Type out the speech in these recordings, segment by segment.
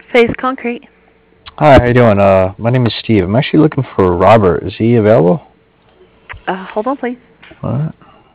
Phase Concrete. Hi, how you doing? My name is Steve. I'm actually looking for Robert. Is he available? Hold on, please. All right.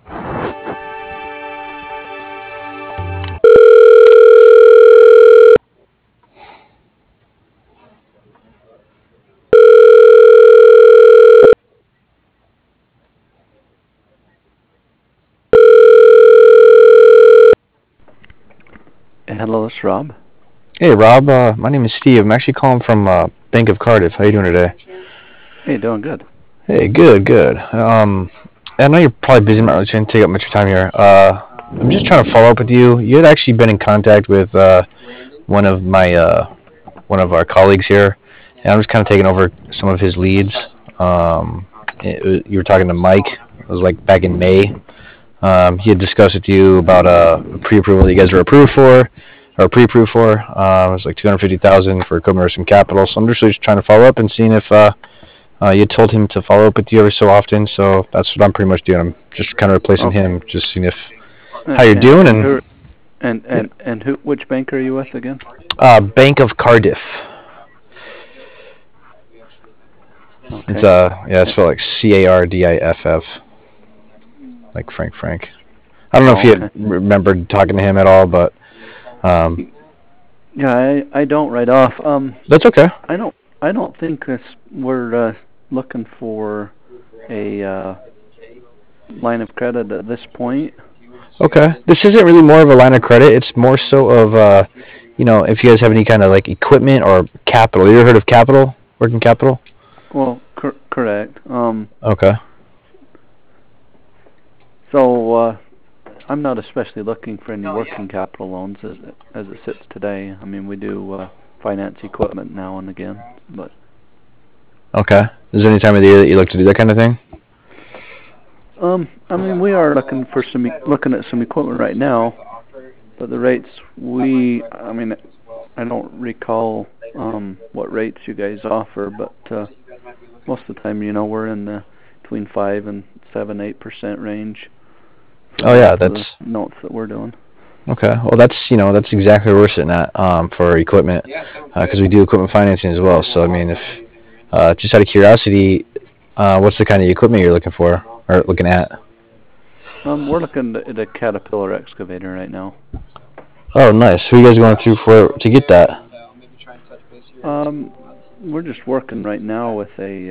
Hello, it's Rob. Hey, Rob. My name is Steve. I'm actually calling from Bank of Cardiff. How you doing today? Hey, doing good. Hey, good, good. I know you're probably busy. I'm not really trying to take up much of your time here. I'm just trying to follow up with you. You had actually been in contact with one of my one of our colleagues here, and I'm just kind of taking over some of his leads. You were talking to Mike. It was like back in May. He had discussed with you about a pre-approval that you guys were approved for, or pre-approved for. It was like 250,000 for equipment or some capital. So I'm just trying to follow up and seeing if you told him to follow up with you every so often. So that's what I'm pretty much doing. I'm just kind of replacing Okay. him, just seeing if how you're doing And and who yeah. and who? Which bank are you with again? Bank of Cardiff. It's Okay. yeah, it's spelled like Cardiff, like Frank. I don't know if Oh, you okay. had remembered talking to him at all, but um, Yeah, I don't right off. that's okay. I don't think we're looking for a line of credit at this point. Okay. This isn't really more of a line of credit. It's more so of, if you guys have any kind of like equipment or capital. You ever heard of capital? Working capital? Well, correct. Okay. So I'm not especially looking for any working capital loans as it sits today. I mean, we do finance equipment now and again, but Okay. Is there any time of the year that you like to do that kind of thing? I mean, we are looking at some equipment right now, but the rates I mean, I don't recall what rates you guys offer, but most of the time, we're in the between 5 and 7, 8% range for Oh yeah, most of the that's notes that we're doing. okay. Well, that's exactly where we're sitting at for equipment because we do equipment financing as well. So I mean, if just out of curiosity, what's the kind of equipment you're looking for or looking at? We're looking at a Caterpillar excavator right now. Oh, nice. Who are you guys going through for to get that? We're just working right now with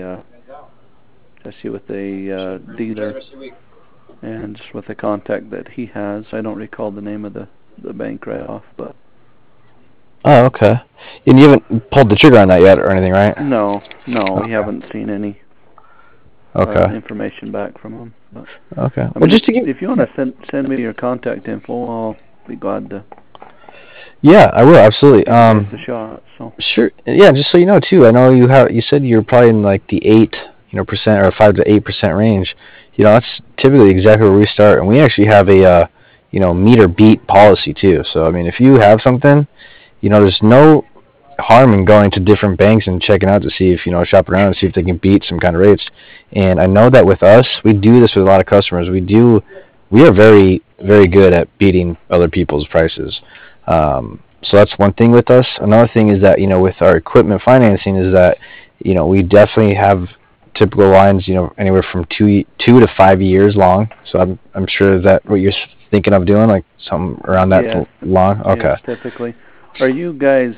a dealer and just with a contact that he has. I don't recall the name of the bank right off, but Oh, okay. And you haven't pulled the trigger on that yet or anything, right? no, we Okay. haven't seen any Okay. information back from him. But Okay. I Well, mean, just to give. if you want to send me your contact info, I'll be glad to Yeah, I will absolutely. give you guys a shot. So Sure. Yeah, just so you know too, I know you said you're probably in like the 8% or 5 to 8% range. That's typically exactly where we start, and we actually have a meet or beat policy too. So I mean, if you have something, there's no harm in going to different banks and checking out to see if shop around and see if they can beat some kind of rates. And I know that with us, we do this with a lot of customers. We are very very good at beating other people's prices. So that's one thing with us. Another thing is that with our equipment financing is that we definitely have typical lines anywhere from 2 to 5 years long. So I'm sure that what you're thinking of doing, like something around that yes, long. yes, Okay. typically. Are you guys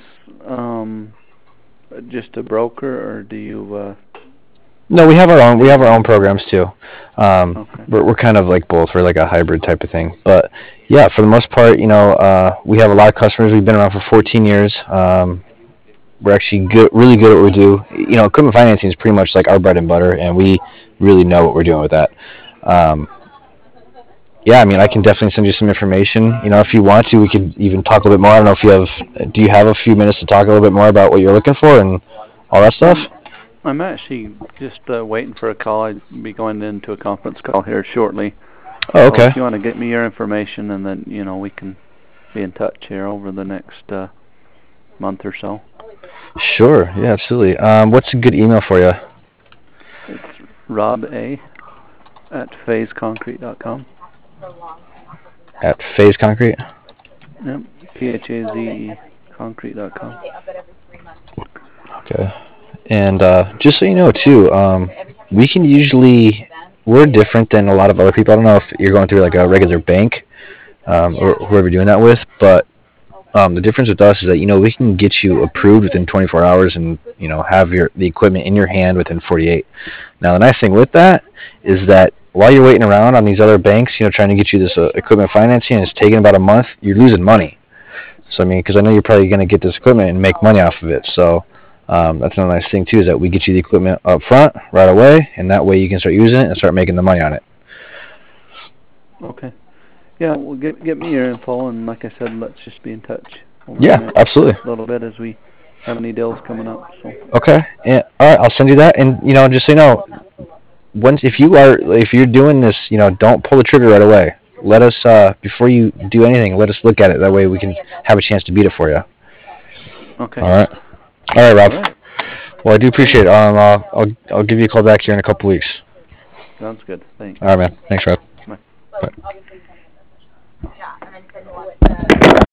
just a broker, or do you? No, we have our own. We Do have our own programs too. Okay. We're kind of like both. We're like a hybrid type of thing. But yeah, for the most part, we have a lot of customers. We've been around for 14 years. We're actually good, really good at what we do. Equipment financing is pretty much like our bread and butter, and we really know what we're doing with that. Um, yeah, I mean, I can definitely send you some information. If you want to, we could even talk a little bit more. I don't know if you have. Do you have a few minutes to talk a little bit more about what you're looking for and all that stuff? I'm actually just waiting for a call. I'd be going into a conference call here shortly. Oh, So okay. if you want to get me your information, and then we can be in touch here over the next month or so. Sure. Yeah, absolutely. What's a good email for you? It's roba@phaseconcrete.com. At Phase Concrete. Yep, PHAZE concrete.com. Okay. And just so you know, too, we can usually, we're different than a lot of other people. I don't know if you're going through like a regular bank or whoever you're doing that with, but the difference with us is that, we can get you approved within 24 hours and, have the equipment in your hand within 48. Now, the nice thing with that is that while you're waiting around on these other banks, trying to get you this equipment financing, and it's taking about a month, you're losing money. So, I mean, because I know you're probably going to get this equipment and make money off of it. So, that's another nice thing, too, is that we get you the equipment up front right away, and that way you can start using it and start making the money on it. Okay. Yeah, well, get me your info, and like I said, let's just be in touch. Yeah, absolutely. A little bit as we have any deals coming up. So. Okay. Yeah. All right. I'll send you that, and just so you know, if you're doing this, don't pull the trigger right away. Let us before you do anything. Let us look at it. That way we can have a chance to beat it for you. Okay. All right. All right, Rob. All right. Well, I do appreciate it. I'll give you a call back here in a couple weeks. Sounds good. Thanks. All right, man. Thanks, Rob. Bye. Bye.